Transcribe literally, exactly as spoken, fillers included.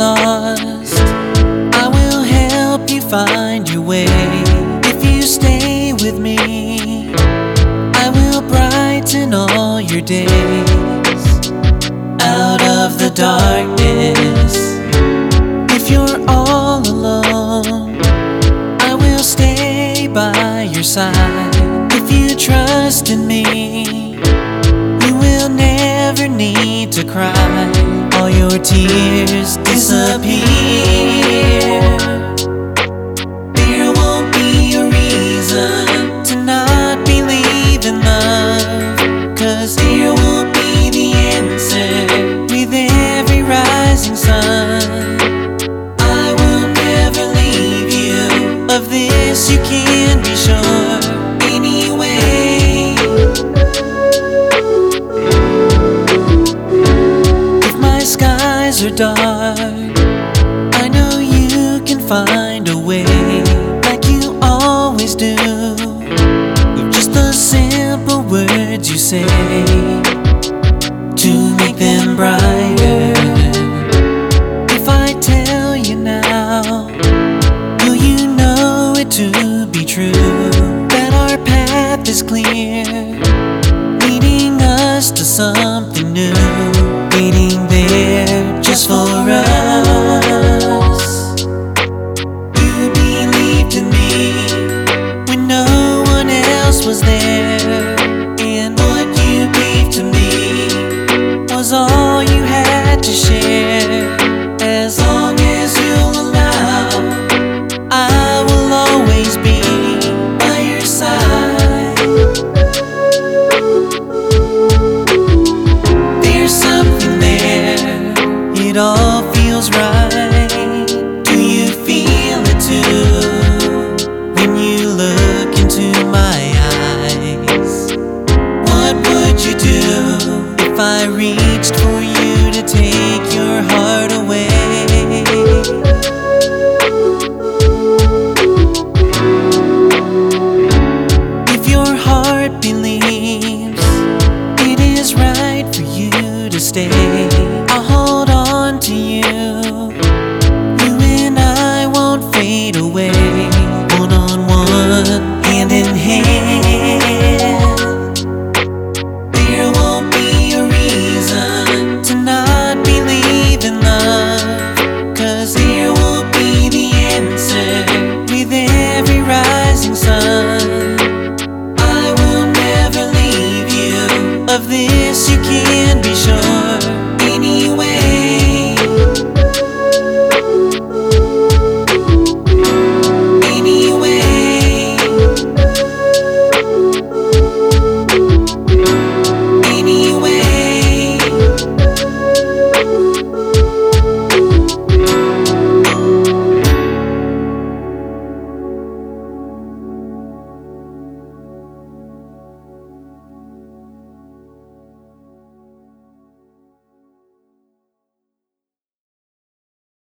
lost, I will help you find your way. If you stay with me, I will brighten all your days out of the darkness. If you're all alone, I will stay by your side. If you trust in me, you will never need to cry. All your tears disappear. There won't be a reason to not believe in love, 'cause there will be the answer with every rising sun. I will never leave you, of this you can be sure. Anyway, if my skies are dark, I know you can find a way, like you always do, with just the simple words you say to make them brighter. If I tell you now, will you know it to be true, that our path is clear, leading us to something new, waiting there just for us. You believed in me when no one else was there, and what you gave to me was all you had to share. As long as you'll allow, I will always be by your side. There's something there, it all feels right. Do you feel it too, when you look into my eyes? What would you do if I reached for you to take your heart away? If your heart believes it is right for you to stay, I'll hold on to you. You and I won't fade away, one on one, hand in hand. There won't be a reason to not believe in love, 'cause there will be the answer with every rising sun. I will never leave you, of this you can be sure.